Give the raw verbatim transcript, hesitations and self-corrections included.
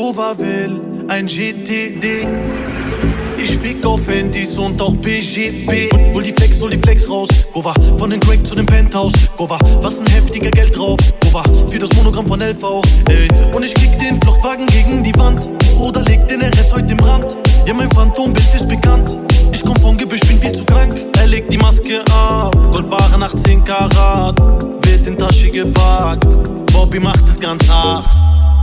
Nova will ein G T D. Ich fick auf Handys und auch B G B. Hol die Flex, hol die Flex raus. Gova, von den Crack zu dem Penthouse. Gova, was ein heftiger Geldraub. Gova, für das Monogramm von L V. Ey, und ich kick den Fluchtwagen gegen die Wand. Oder leg den R S heute in Brand. Ja, mein Phantombild ist bekannt. Ich komm vom Gebüsch, bin viel zu krank. Er legt die Maske ab. Goldbarren achtzehn Karat. Wird in Tasche gepackt. Bobby macht es ganz hart.